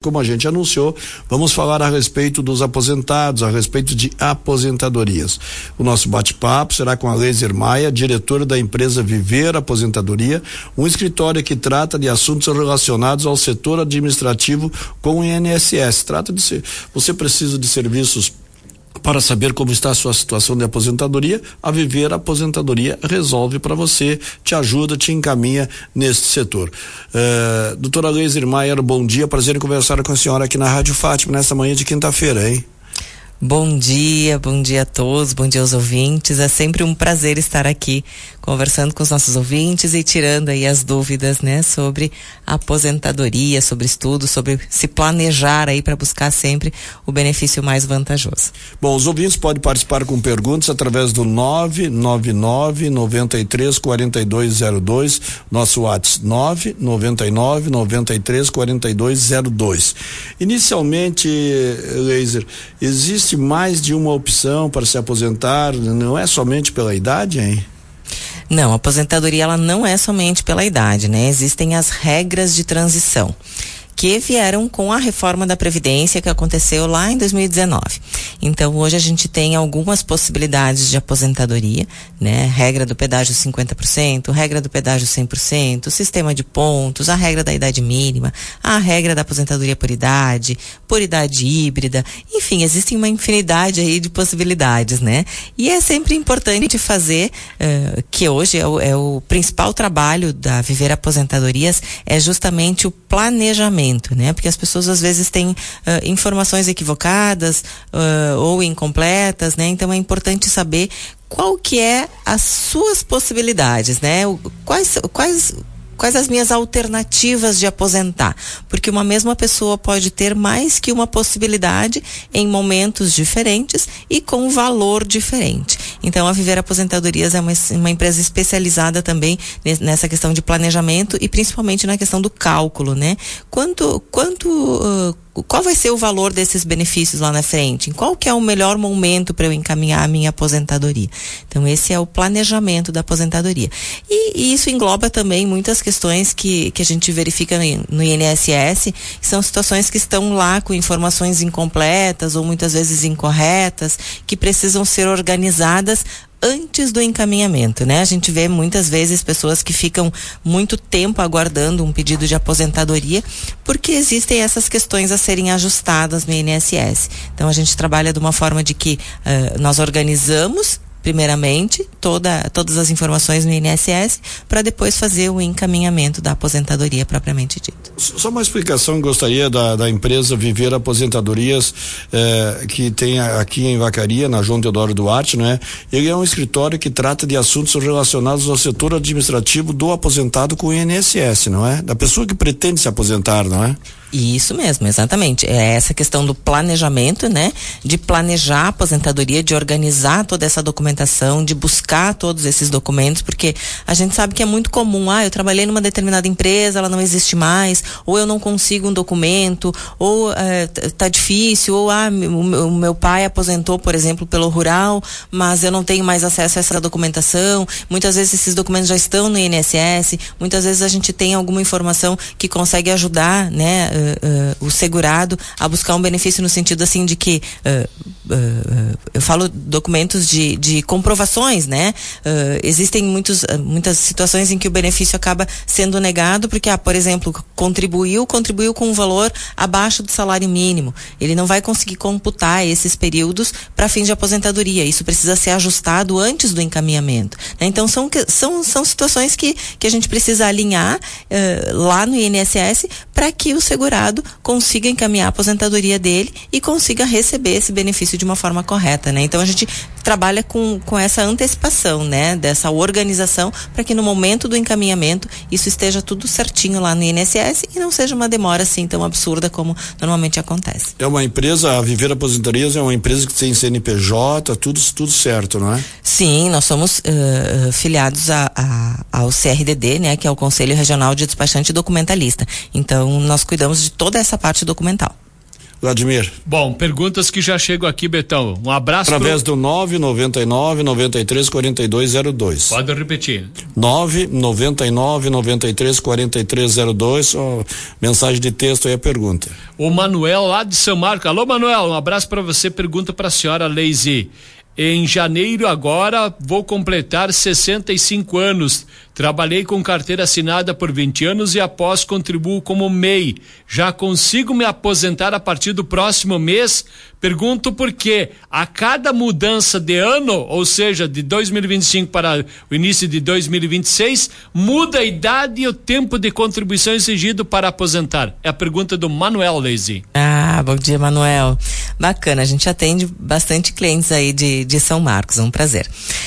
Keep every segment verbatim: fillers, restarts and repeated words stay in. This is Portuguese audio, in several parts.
Como a gente anunciou, vamos falar a respeito dos aposentados, a respeito de aposentadorias. O nosso bate-papo será com a Laser Maia, diretora da empresa Viver Aposentadoria, um escritório que trata de assuntos relacionados ao setor administrativo com o I N S S. Trata de ser, você precisa de serviços para saber como está a sua situação de aposentadoria, a Viver Aposentadoria resolve para você, te ajuda, te encaminha neste setor. Uh, doutora Laser Maia, bom dia, prazer em conversar com a senhora aqui na Rádio Fátima nessa manhã de quinta-feira, hein? Bom dia, bom dia a todos, bom dia aos ouvintes. É sempre um prazer estar aqui conversando com os nossos ouvintes e tirando aí as dúvidas, né, sobre a aposentadoria, sobre estudos, sobre se planejar aí para buscar sempre o benefício mais vantajoso. Bom, os ouvintes podem participar com perguntas através do nove nove nove, nove três, quatro dois zero dois, nosso WhatsApp nove nove nove, nove três, quatro dois zero dois. Inicialmente, Laser, existe mais de uma opção para se aposentar, não é somente pela idade, hein? Não, a aposentadoria ela não é somente pela idade, né? Existem as regras de transição que vieram com a reforma da Previdência que aconteceu lá em dois mil e dezenove. Então, hoje a gente tem algumas possibilidades de aposentadoria, né? Regra do pedágio cinquenta por cento, regra do pedágio cem por cento, sistema de pontos, a regra da idade mínima, a regra da aposentadoria por idade, por idade híbrida, enfim, existem uma infinidade aí de possibilidades, né? E é sempre importante fazer, uh, que hoje é o, é o principal trabalho da Viver Aposentadorias, é justamente o planejamento, né? Porque as pessoas às vezes têm uh, informações equivocadas uh, ou incompletas, né? Então é importante saber qual que é as suas possibilidades, né? O, quais, quais Quais as minhas alternativas de aposentar? Porque uma mesma pessoa pode ter mais que uma possibilidade em momentos diferentes e com valor diferente. Então, a Viver Aposentadorias é uma, uma empresa especializada também nessa questão de planejamento e principalmente na questão do cálculo, né? Quanto, quanto, uh, qual vai ser o valor desses benefícios lá na frente? Em qual que é o melhor momento para eu encaminhar a minha aposentadoria? Então, esse é o planejamento da aposentadoria. E, e isso engloba também muitas questões que, que a gente verifica no, no I N S S, que são situações que estão lá com informações incompletas ou muitas vezes incorretas, que precisam ser organizadas antes do encaminhamento, né? A gente vê muitas vezes pessoas que ficam muito tempo aguardando um pedido de aposentadoria porque existem essas questões a serem ajustadas no I N S S. Então a gente trabalha de uma forma de que uh, nós organizamos primeiramente toda, todas as informações no I N S S para depois fazer o encaminhamento da aposentadoria propriamente dito. Só uma explicação que gostaria da, da empresa Viver Aposentadorias, eh, que tem aqui em Vacaria, na João Teodoro Duarte, né? Ele é um escritório que trata de assuntos relacionados ao setor administrativo do aposentado com o I N S S, não é? Da pessoa que pretende se aposentar, não é? Isso mesmo, exatamente. É essa questão do planejamento, né? De planejar a aposentadoria, de organizar toda essa documentação, de buscar todos esses documentos, porque a gente sabe que é muito comum, ah, eu trabalhei numa determinada empresa, ela não existe mais, ou eu não consigo um documento, ou é, tá difícil, ou ah, o meu pai aposentou, por exemplo, pelo rural, mas eu não tenho mais acesso a essa documentação. Muitas vezes esses documentos já estão no I N S S, muitas vezes a gente tem alguma informação que consegue ajudar, né? Uh, uh, o segurado a buscar um benefício no sentido assim de que uh, uh, uh, eu falo documentos de, de comprovações, né? Uh, existem muitos, uh, muitas situações em que o benefício acaba sendo negado porque, ah, por exemplo, contribuiu, contribuiu com um valor abaixo do salário mínimo. Ele não vai conseguir computar esses períodos para fins de aposentadoria. Isso precisa ser ajustado antes do encaminhamento, né? Então são, são, são situações que, que a gente precisa alinhar uh, lá no I N S S para que o segurado consiga encaminhar a aposentadoria dele e consiga receber esse benefício de uma forma correta, né? Então a gente trabalha com, com essa antecipação, né? Dessa organização para que no momento do encaminhamento isso esteja tudo certinho lá no I N S S e não seja uma demora assim tão absurda como normalmente acontece. É uma empresa, a Viver Aposentadorias é uma empresa que tem C N P J, tudo, tudo certo, não é? Sim, nós somos uh, filiados a, a, ao C R D D, né? Que é o Conselho Regional de Despachante e Documentalista. Então nós cuidamos de toda essa parte documental. Vladimir. Bom, perguntas que já chegam aqui, Betão. Um abraço. Através pro... do nove nove nove, nove três, quatro dois zero dois. Pode repetir. nove nove nove, nove três, quatro três zero dois. Oh, mensagem de texto aí a pergunta. O Manuel lá de São Marcos. Alô, Manuel, um abraço para você. Pergunta para a senhora Leise. Em janeiro agora vou completar sessenta e cinco anos. Trabalhei com carteira assinada por vinte anos e após contribuo como M E I. Já consigo me aposentar a partir do próximo mês? Pergunto por quê? A cada mudança de ano, ou seja, de dois mil e vinte e cinco para o início de dois mil e vinte e seis, muda a idade e o tempo de contribuição exigido para aposentar. É a pergunta do Manuel Leise. Ah, bom dia, Manuel. Bacana, a gente atende bastante clientes aí de, de São Marcos, um prazer.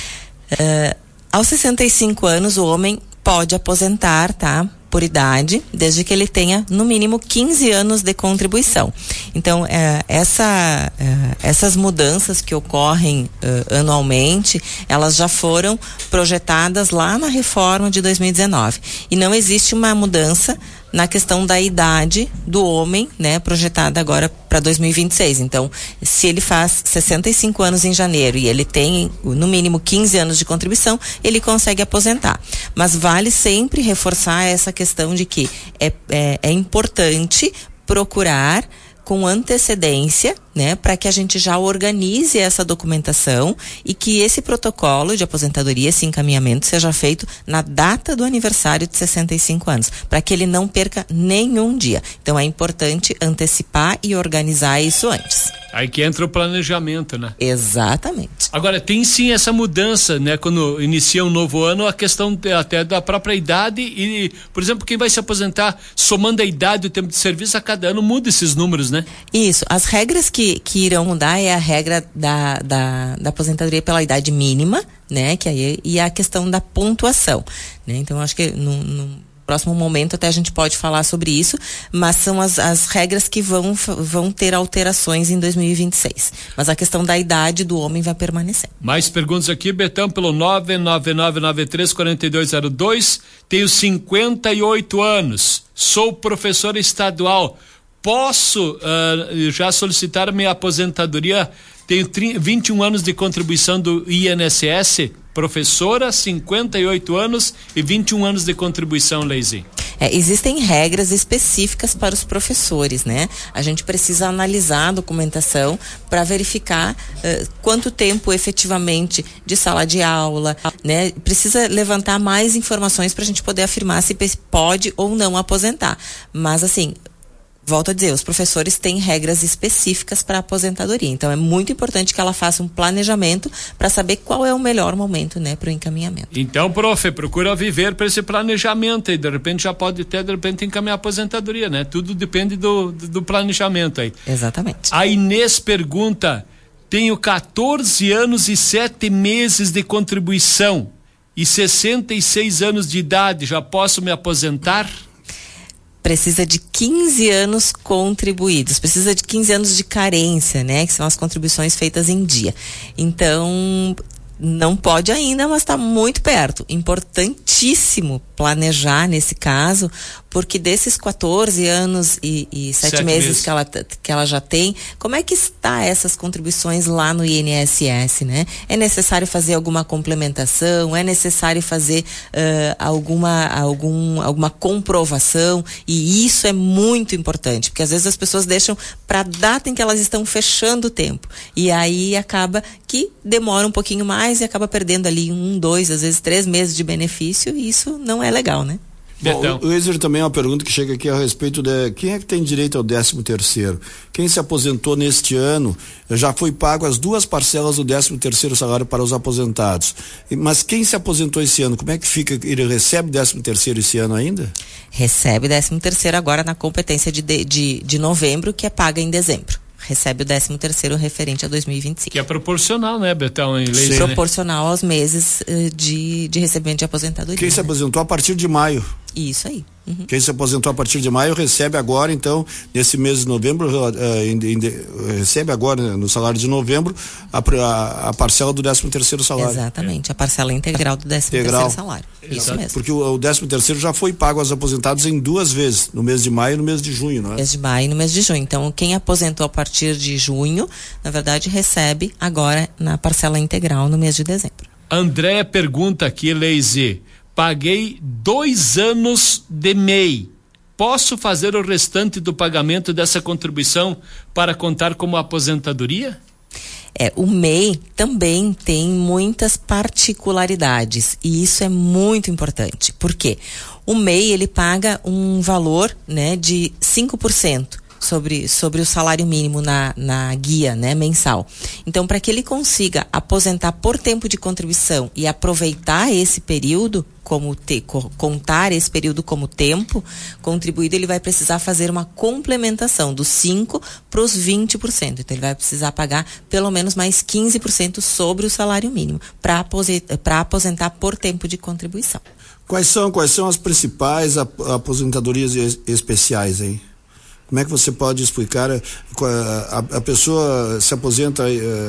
Uh, aos sessenta e cinco anos, o homem pode aposentar, tá? Por idade, desde que ele tenha no mínimo quinze anos de contribuição. Então, é, essa, é, essas mudanças que ocorrem é, anualmente, elas já foram projetadas lá na reforma de dois mil e dezenove. E não existe uma mudança na questão da idade do homem, né, projetada agora para dois mil e vinte e seis. Então, se ele faz sessenta e cinco anos em janeiro e ele tem no mínimo quinze anos de contribuição, ele consegue aposentar. Mas vale sempre reforçar essa questão de que é, é, é importante procurar com antecedência, né, para que a gente já organize essa documentação e que esse protocolo de aposentadoria, esse encaminhamento seja feito na data do aniversário de sessenta e cinco anos, para que ele não perca nenhum dia. Então é importante antecipar e organizar isso antes. Aí que entra o planejamento, né? Exatamente. Agora, tem sim essa mudança, né? Quando inicia um novo ano, a questão até da própria idade e, por exemplo, quem vai se aposentar somando a idade e o tempo de serviço a cada ano, muda esses números, né? Isso. As regras que, que irão mudar é a regra da, da, da aposentadoria pela idade mínima, né? Que aí, e a questão da pontuação, né? Então, acho que no, no próximo momento até a gente pode falar sobre isso, mas são as, as regras que vão, vão ter alterações em dois mil e vinte e seis. Mas a questão da idade do homem vai permanecer. Mais perguntas aqui, Betão, pelo nove nove nove nove três quatro dois zero dois. Tenho cinquenta e oito anos, sou professor estadual. Posso uh, já solicitar minha aposentadoria? Tenho vinte e um anos de contribuição do I N S S, professora, cinquenta e oito anos e vinte e um anos de contribuição, Leise. É, existem regras específicas para os professores, né? A gente precisa analisar a documentação para verificar uh, quanto tempo efetivamente de sala de aula, né? Precisa levantar mais informações para a gente poder afirmar se pode ou não aposentar. Mas assim, volto a dizer, os professores têm regras específicas para a aposentadoria. Então, é muito importante que ela faça um planejamento para saber qual é o melhor momento, né, para o encaminhamento. Então, prof, procura viver para esse planejamento e de repente já pode até, de repente, encaminhar a aposentadoria, né? Tudo depende do, do planejamento aí. Exatamente. A Inês pergunta, tenho quatorze anos e sete meses de contribuição e sessenta e seis anos de idade, já posso me aposentar? Precisa de quinze anos contribuídos, precisa de quinze anos de carência, né? Que são as contribuições feitas em dia. Então, não pode ainda, mas está muito perto. Importantíssimo planejar nesse caso, porque desses quatorze anos e, e sete, sete meses, meses que ela, que ela já tem, como é que está essas contribuições lá no I N S S, né? É necessário fazer alguma complementação, é necessário fazer uh, alguma, algum, alguma comprovação, e isso é muito importante, porque às vezes as pessoas deixam para a data em que elas estão fechando o tempo, e aí acaba que demora um pouquinho mais e acaba perdendo ali um, dois, às vezes três meses de benefício, e isso não é legal, né? Bom, o Eiser também é uma pergunta que chega aqui a respeito de quem é que tem direito ao décimo terceiro. Quem se aposentou neste ano, já foi pago as duas parcelas do décimo terceiro salário para os aposentados. Mas quem se aposentou esse ano, como é que fica? Ele recebe décimo terceiro esse ano ainda? Recebe décimo terceiro agora na competência de, de, de, de novembro, que é paga em dezembro. Recebe o décimo terceiro referente a dois mil e vinte e cinco. Que é proporcional, né, Betão? Em lei, proporcional, né? Aos meses uh, de, de recebimento de aposentadoria. Quem se aposentou a partir de maio. Isso aí. Uhum. Quem se aposentou a partir de maio recebe agora, então, nesse mês de novembro, uh, in, in, recebe agora, no salário de novembro, a, a, a parcela do décimo terceiro salário. Exatamente, a parcela integral do décimo terceiro salário. Exato. Isso mesmo. Porque o, o décimo terceiro já foi pago aos aposentados em duas vezes, no mês de maio e no mês de junho, não é? No mês de maio e no mês de junho. Então, quem aposentou a partir de junho, na verdade, recebe agora na parcela integral no mês de dezembro. Andréia pergunta aqui, Leise, paguei dois anos de M E I. Posso fazer o restante do pagamento dessa contribuição para contar como aposentadoria? É, o M E I também tem muitas particularidades e isso é muito importante. Por quê? O M E I, ele paga um valor, né, de cinco por cento. Sobre, sobre o salário mínimo na, na guia, né, mensal. Então, para que ele consiga aposentar por tempo de contribuição e aproveitar esse período, como te, co, contar esse período como tempo contribuído, ele vai precisar fazer uma complementação dos cinco para os vinte por cento. Então, ele vai precisar pagar pelo menos mais quinze por cento sobre o salário mínimo para aposentar, para aposentar por tempo de contribuição. Quais são, quais são as principais aposentadorias especiais aí? Como é que você pode explicar? A, a, a pessoa se aposenta uh,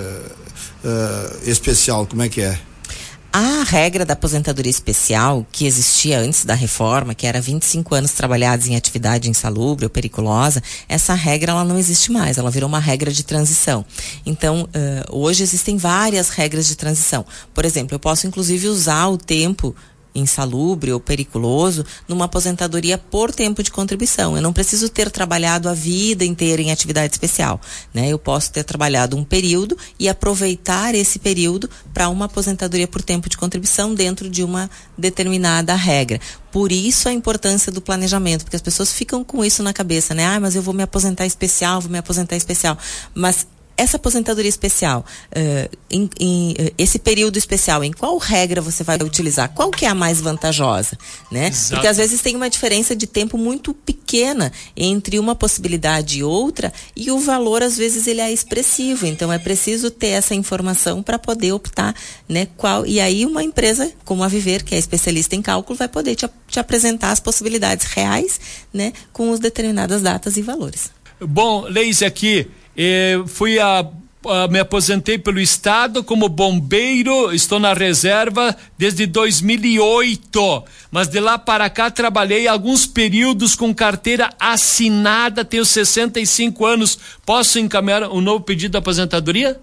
uh, especial, como é que é? A regra da aposentadoria especial, que existia antes da reforma, que era vinte e cinco anos trabalhados em atividade insalubre ou periculosa, essa regra ela não existe mais, ela virou uma regra de transição. Então, uh, hoje existem várias regras de transição. Por exemplo, eu posso inclusive usar o tempo insalubre ou periculoso numa aposentadoria por tempo de contribuição. Eu não preciso ter trabalhado a vida inteira em atividade especial, né? Eu posso ter trabalhado um período e aproveitar esse período para uma aposentadoria por tempo de contribuição dentro de uma determinada regra. Por isso a importância do planejamento, porque as pessoas ficam com isso na cabeça, né? Ah, mas eu vou me aposentar especial, vou me aposentar especial. Mas essa aposentadoria especial, uh, em, em, uh, esse período especial, em qual regra você vai utilizar? Qual que é a mais vantajosa, né? Exato. Porque às vezes tem uma diferença de tempo muito pequena entre uma possibilidade e outra, e o valor às vezes ele é expressivo. Então é preciso ter essa informação para poder optar, né? Qual, e aí uma empresa como a Viver, que é especialista em cálculo, vai poder te, te apresentar as possibilidades reais, né? Com as determinadas datas e valores. Bom, Leise, aqui Eu fui a, a, me aposentei pelo estado como bombeiro, estou na reserva desde dois mil e oito, mas de lá para cá trabalhei alguns períodos com carteira assinada, tenho sessenta e cinco anos, posso encaminhar um novo pedido de aposentadoria?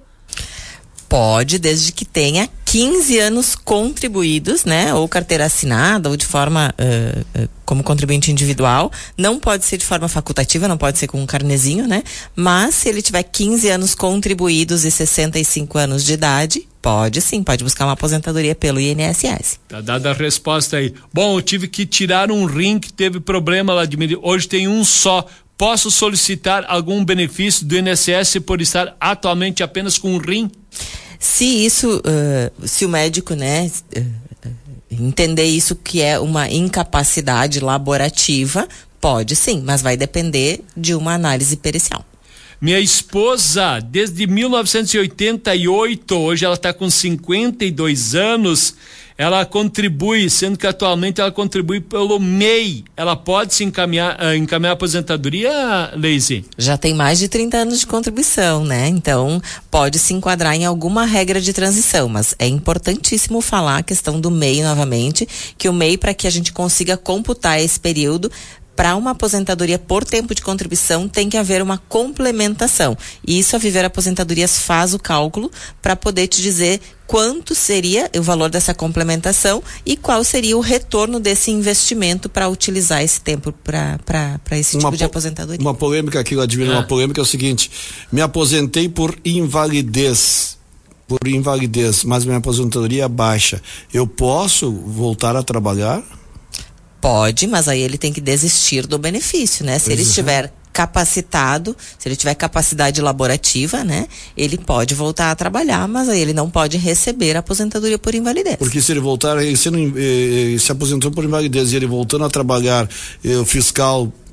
Pode, desde que tenha quinze anos contribuídos, né? Ou carteira assinada, ou de forma uh, uh, como contribuinte individual. Não pode ser de forma facultativa, não pode ser com um carnezinho, né? Mas se ele tiver quinze anos contribuídos e sessenta e cinco anos de idade, pode sim, pode buscar uma aposentadoria pelo I N S S. Tá dada a resposta aí. Bom, eu tive que tirar um rim que teve problema lá de mim. Hoje tem um só. Posso solicitar algum benefício do I N S S por estar atualmente apenas com um rim? Se isso, uh, se o médico, né, uh, entender isso que é uma incapacidade laborativa, pode sim, mas vai depender de uma análise pericial. Minha esposa, desde mil novecentos e oitenta e oito, hoje ela está com cinquenta e dois anos, ela contribui, sendo que atualmente ela contribui pelo M E I. Ela pode se encaminhar, uh, encaminhar a aposentadoria, Leise? Já tem mais de trinta anos de contribuição, né? Então, pode se enquadrar em alguma regra de transição, mas é importantíssimo falar a questão do M E I novamente, que o M E I, para que a gente consiga computar esse período, para uma aposentadoria por tempo de contribuição tem que haver uma complementação. E isso a Viver Aposentadorias faz o cálculo para poder te dizer quanto seria o valor dessa complementação e qual seria o retorno desse investimento para utilizar esse tempo para esse tipo uma de aposentadoria. Uma polêmica aqui, Admira, ah. uma polêmica é o seguinte: me aposentei por invalidez. Por invalidez, mas minha aposentadoria é baixa. Eu posso voltar a trabalhar? Pode, mas aí ele tem que desistir do benefício, né? Se ele estiver capacitado, se ele tiver capacidade laborativa, né? Ele pode voltar a trabalhar, mas aí ele não pode receber a aposentadoria por invalidez. Porque se ele voltar, se, não, eh, se aposentou por invalidez e ele voltando a trabalhar, eh, o fiscal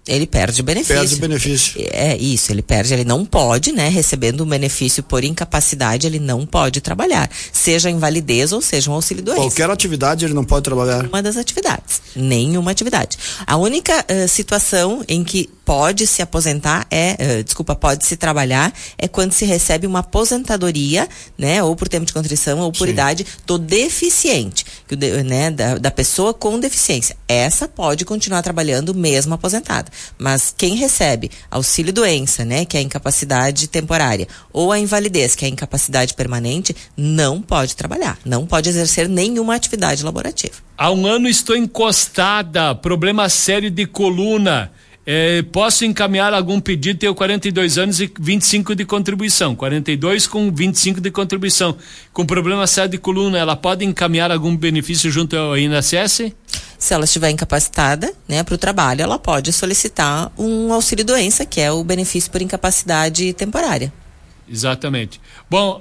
Ele perde benefício. Perde benefício. É isso, ele perde, ele não pode, né, recebendo um benefício por incapacidade, ele não pode trabalhar, seja invalidez ou seja um auxílio doença. Qualquer atividade ele não pode trabalhar. Uma das atividades, nenhuma atividade. A única uh, situação em que pode se aposentar é, uh, desculpa, pode se trabalhar é quando se recebe uma aposentadoria, né, ou por tempo de contrição ou por Sim. idade do deficiente, que, né, da, da pessoa com deficiência. Essa pode continuar trabalhando mesmo aposentada. Mas quem recebe auxílio doença, né, que é a incapacidade temporária, ou a invalidez, que é a incapacidade permanente, não pode trabalhar, não pode exercer nenhuma atividade laborativa. Há um ano estou encostada, problema sério de coluna. É, posso encaminhar algum pedido? Tenho quarenta e dois anos e vinte e cinco de contribuição. quarenta e dois com vinte e cinco de contribuição. Com problema sério de coluna, ela pode encaminhar algum benefício junto ao I N S S? Se ela estiver incapacitada, né, para o trabalho, ela pode solicitar um auxílio doença, que é o benefício por incapacidade temporária. Exatamente. Bom,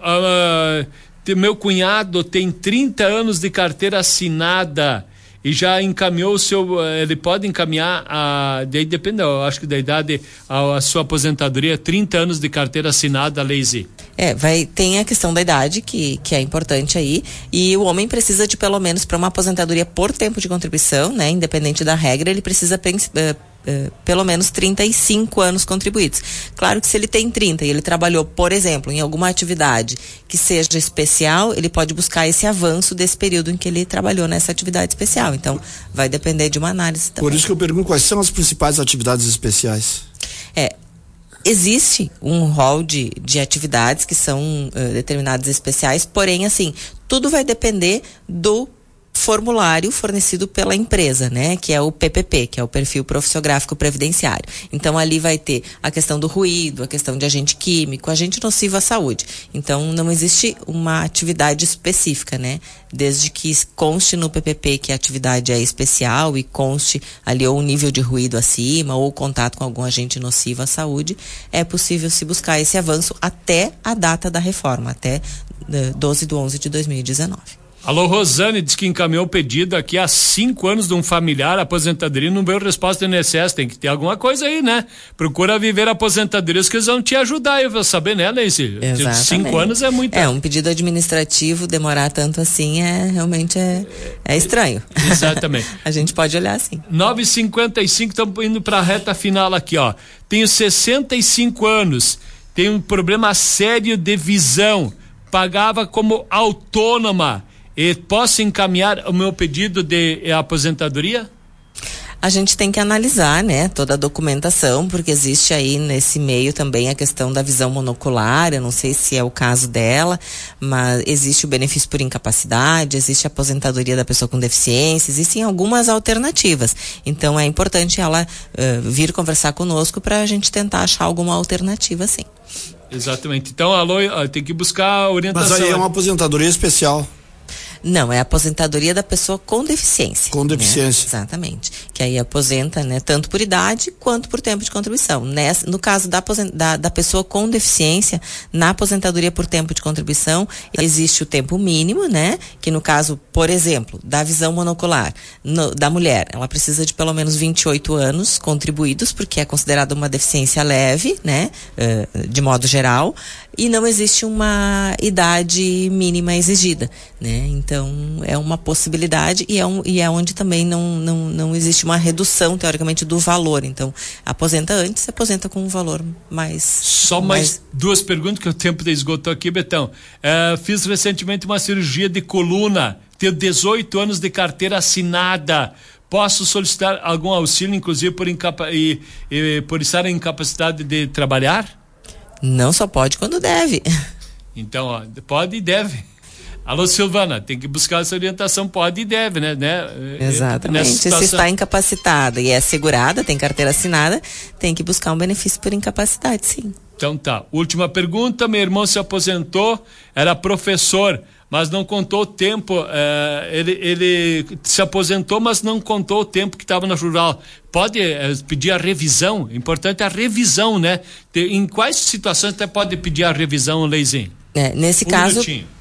uh, meu cunhado tem trinta anos de carteira assinada e já encaminhou o seu, ele pode encaminhar a, daí depende, eu acho que da idade, a, a sua aposentadoria, trinta anos de carteira assinada, Leise. É, vai, tem a questão da idade, que, que é importante aí, e o homem precisa de pelo menos, para uma aposentadoria por tempo de contribuição, né, independente da regra, ele precisa uh, uh, pelo menos trinta e cinco anos contribuídos. Claro que se ele tem trinta e ele trabalhou, por exemplo, em alguma atividade que seja especial, ele pode buscar esse avanço desse período em que ele trabalhou nessa atividade especial. Então, vai depender de uma análise também. Por isso que eu pergunto quais são as principais atividades especiais. É, existe um rol de, de atividades que são uh, determinadas especiais, porém, assim, tudo vai depender do formulário fornecido pela empresa, né, que é o P P P, que é o perfil profissiográfico previdenciário. Então ali vai ter a questão do ruído, a questão de agente químico, agente nocivo à saúde. Então não existe uma atividade específica, né, desde que conste no P P P que a atividade é especial e conste ali ou um nível de ruído acima ou contato com algum agente nocivo à saúde, é possível se buscar esse avanço até a data da reforma, até uh, doze de onze de dois mil e dezenove. Alô, Rosane, diz que encaminhou o pedido aqui há cinco anos de um familiar, aposentadoria, não veio resposta do I N S S, tem que ter alguma coisa aí, né? Procura viver a aposentadoria, que eles vão te ajudar, eu vou saber, né, Leice? Cinco anos é muito. É, um pedido administrativo demorar tanto assim é, realmente é, é estranho. Exatamente. A gente pode olhar assim. nove e cinquenta e cinco, estamos indo para a reta final aqui, ó. Tenho sessenta e cinco anos, tenho um problema sério de visão, pagava como autônoma. E posso encaminhar o meu pedido de aposentadoria? A gente tem que analisar, né, toda a documentação, porque existe aí nesse meio também a questão da visão monocular, eu não sei se é o caso dela, mas existe o benefício por incapacidade, existe a aposentadoria da pessoa com deficiência, existem algumas alternativas. Então é importante ela uh, vir conversar conosco para a gente tentar achar alguma alternativa, sim. Exatamente. Então, alô, tem que buscar orientação. Mas aí é uma aposentadoria especial. Não, é a aposentadoria da pessoa com deficiência. Com deficiência. Né? Exatamente. Que aí aposenta, né, tanto por idade quanto por tempo de contribuição. Nessa, no caso da, da, da pessoa com deficiência, na aposentadoria por tempo de contribuição, existe o tempo mínimo, né? Que no caso, por exemplo, da visão monocular no, da mulher, ela precisa de pelo menos vinte e oito anos contribuídos, porque é considerada uma deficiência leve, né? Uh, de modo geral. E não existe uma idade mínima exigida, né? Então, é uma possibilidade e é, um, e é onde também não, não, não existe uma redução, teoricamente, do valor. Então, aposenta antes, aposenta com um valor mais... Só mais, mais duas perguntas, que o tempo esgotou aqui, Betão. É, fiz recentemente uma cirurgia de coluna, tenho dezoito anos de carteira assinada. Posso solicitar algum auxílio, inclusive por, incapa- e, e, por estar em incapacidade de trabalhar? Não só pode quando deve. Então, ó, pode e deve. Alô, Silvana, tem que buscar essa orientação, pode e deve, né? né? Exatamente. Se está incapacitada e é segurada, tem carteira assinada, tem que buscar um benefício por incapacidade, sim. Então tá. Última pergunta, meu irmão se aposentou, era professor, mas não contou o tempo, eh, ele, ele se aposentou, mas não contou o tempo que estava na rural. Pode eh, pedir a revisão, importante é a revisão, né? De, em quais situações até pode pedir a revisão, Leizinho? É, nesse um caso... minutinho.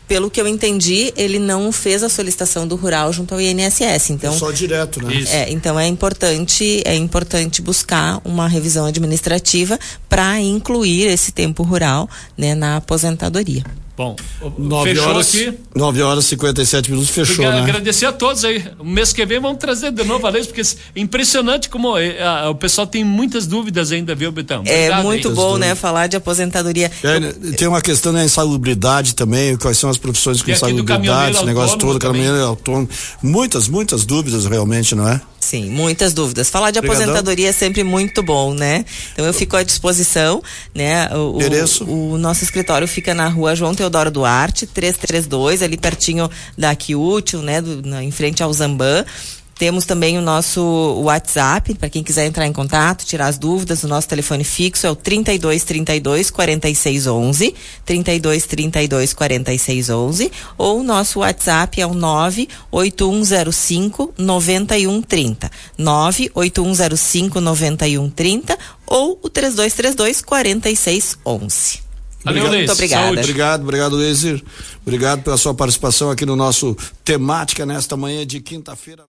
pelo que eu entendi, ele não fez a solicitação do rural junto ao I N S S. Então, é só direto, né? É, então é importante, é importante buscar uma revisão administrativa para incluir esse tempo rural, né, na aposentadoria. Bom, nove fechou horas, aqui. nove horas e cinquenta e sete minutos, fechou, Queria né? agradecer a todos aí. O mês que vem vamos trazer de novo a lei, porque é impressionante como é, a, o pessoal tem muitas dúvidas ainda, viu, Betão? Obrigado, é muito hein? bom, né, falar de aposentadoria. É, tem uma questão da insalubridade também, quais são as profissões com insalubridade, esse negócio todo, caminhoneiro autônomo. Muitas, muitas dúvidas realmente, não é? Sim, muitas dúvidas. Falar de Obrigadão. aposentadoria é sempre muito bom, né? Então eu fico à disposição, né? O, o, o nosso escritório fica na rua João Teodoro Duarte, trezentos e trinta e dois, ali pertinho da Quiútil, né? Do, na, em frente ao Zambã. Temos também o nosso WhatsApp, para quem quiser entrar em contato, tirar as dúvidas. O nosso telefone fixo é o trinta e dois, trinta e dois, quarenta e seis, onze, trinta e dois, trinta e dois, quarenta e seis, onze, ou o nosso WhatsApp é o nove oito um zero cinco, nove um três zero, nove oito um zero cinco, nove um três zero, ou o três dois três dois, quarenta e seis, onze. Valeu, Muito Leis. obrigada. Saúde. Obrigado, obrigado, Leizir. Obrigado pela sua participação aqui no nosso Temática nesta manhã de quinta-feira.